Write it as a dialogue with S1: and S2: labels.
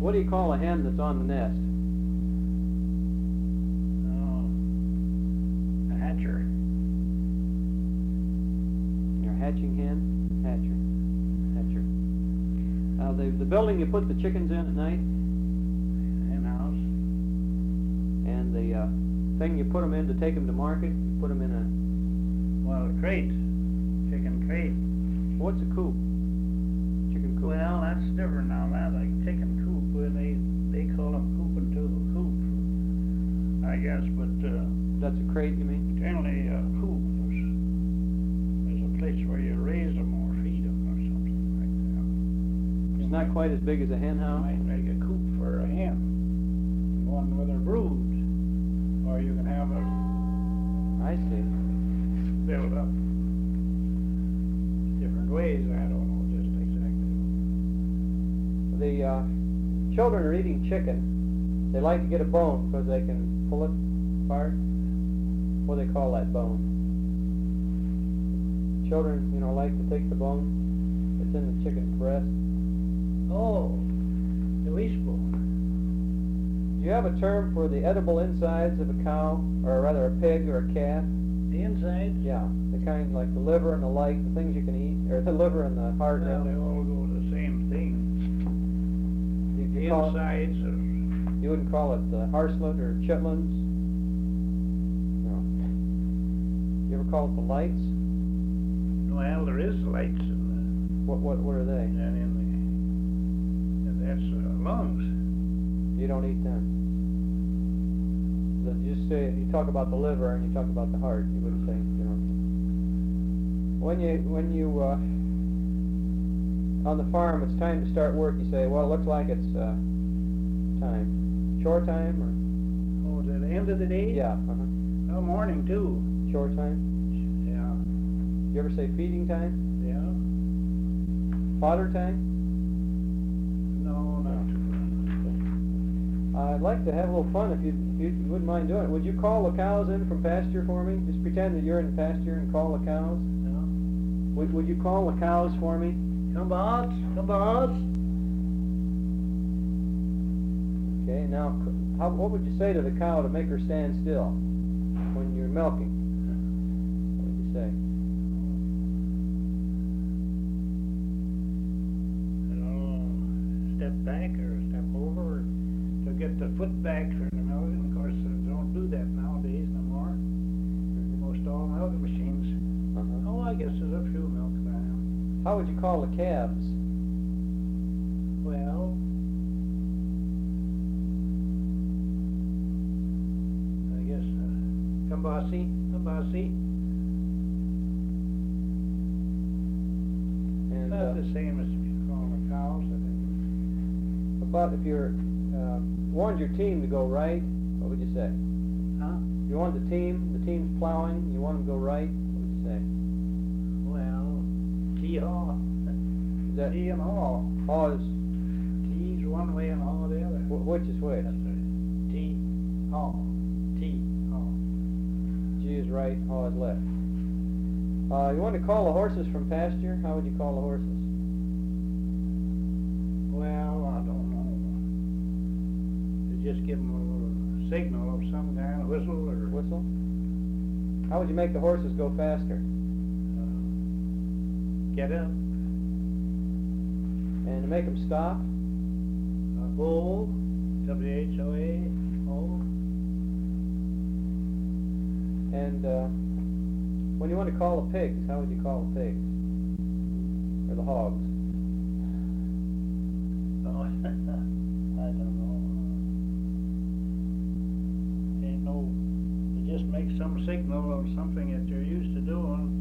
S1: What do you call a hen that's on the nest?
S2: A hatcher.
S1: Your hatching hen? Hatcher. Hatcher. The building you put the chickens in at night?
S2: Hen house.
S1: And the thing you put them in to take them to market? You put them in a...
S2: Well, a crate. Chicken crate.
S1: What's a coop? Chicken coop.
S2: Well, that's different now. That like chicken coop. Well, they call them cooping to a coop, I guess. But
S1: That's a crate, you mean?
S2: generally a coop is a place where you raise them or feed them or something like that.
S1: It's not quite as big as a hen
S2: You
S1: house?
S2: might make a coop for a hen, one with a brood, or you can have it
S1: I see.
S2: built up different ways. I don't know just exactly.
S1: The children are eating chicken. They like to get a bone because they can pull it apart. What do they call that bone? Children, like to take the bone that's in the chicken's breast.
S2: Oh, the wishbone.
S1: Do you have a term for the edible insides of a cow, or rather a pig or a calf?
S2: The inside?
S1: Yeah, the kind like the liver and the like, the things you can eat, or the liver and the heart.
S2: Well, they all go the same thing. The insides are...
S1: You wouldn't call it harslet or chitlins? No. You ever call it the lights?
S2: Well, there is lights in
S1: What are they?
S2: and that's lungs.
S1: You don't eat them. You talk about the liver and you talk about the heart. You wouldn't say, When you on the farm, it's time to start work. You say, well, it looks like it's time. Chore time or?
S2: Oh, at the end of the day?
S1: Yeah.
S2: Oh, morning too.
S1: Chore time.
S2: Yeah.
S1: You ever say feeding time?
S2: Yeah.
S1: Fodder time?
S2: No, not too much.
S1: I'd like to have a little fun if you wouldn't mind doing it. Would you call the cows in from pasture for me? Just pretend that you're in pasture and call the cows.
S2: No.
S1: Would you call the cows for me?
S2: Come boss. Come boss.
S1: Okay, now, what would you say to the cow to make her stand still when you're milking? What would you say?
S2: Step back or step over to get the foot back for the milking. Of course, they don't do that nowadays no more. Most all milking machines. Oh, I guess there's a few milk now.
S1: How would you call the calves?
S2: Well, I guess Kambasi.
S1: And
S2: Not the same as if you call them cows, I think.
S1: about if you're wanted your team to go right, what would you say?
S2: Huh?
S1: You want the team's plowing, you want them to go right, what would you say?
S2: Well, T-haw.
S1: Is that
S2: T and haw.
S1: haw is
S2: T's one way and haw the other.
S1: which is which?
S2: That's right. T-haw. T-haw.
S1: G is right, haw is left. You want to call the horses from pasture? How would you call the horses?
S2: Well, I don't know. You just give them a little signal of some kind, a whistle or...
S1: Whistle? How would you make the horses go faster?
S2: Get up.
S1: And to make them stop?
S2: Ho. W-H-O-A. Ho.
S1: And when you want to call the pigs, how would you call the pigs? Or the hogs?
S2: Oh, I don't know. Ain't no... You just make some signal of something that you're used to doing.